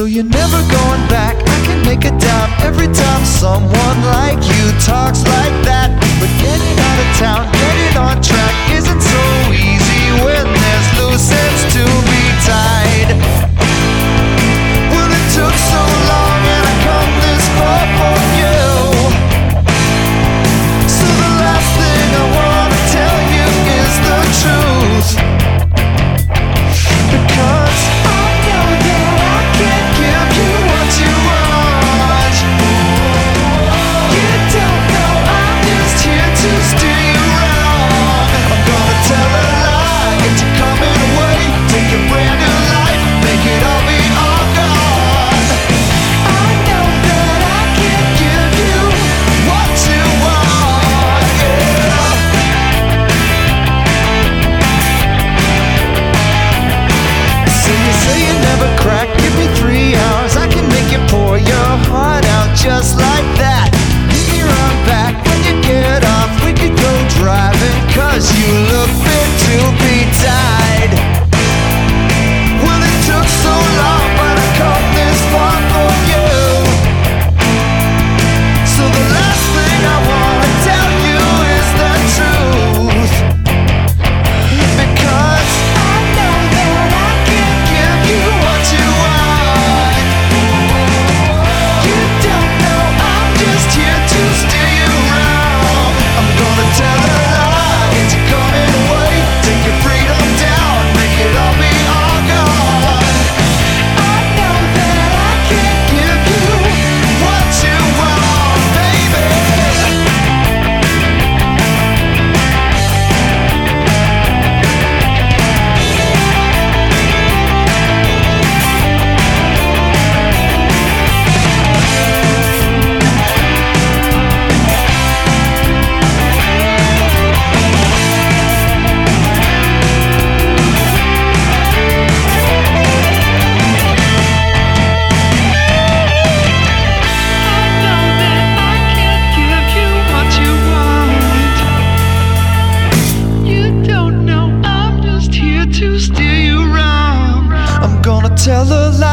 So you're never going back. I can make a dime every time someone like you talks like that. But getting out of town, getting on track isn't so easy when there's loose ends to be tied. Well, it took so long and I come this far for you. So the last thing I wanna tell you is the truth, because I know that I can't give you what you want. You don't know I'm just here to steer you wrong. I'm gonna tell a lie, get you coming away, take a brand new life, make it all be all gone. I know that I can't give you what you want, yeah. So you say you never crack, give me 3 hours, I can make you pour your heart out just like that. Hit me right back when you get off, we could go driving, cause you look fit to be tied. Well, it took so long, but I come this far for you. So the last thing I wanna tell you is the truth, because I know that I can't give you what you want. You don't know I'm just here to steer you wrong. I'm gonna tell a lie, get you coming away, take your freedom down, make it all be all gone. I know that I can't give you what you want, baby. Tell a lie.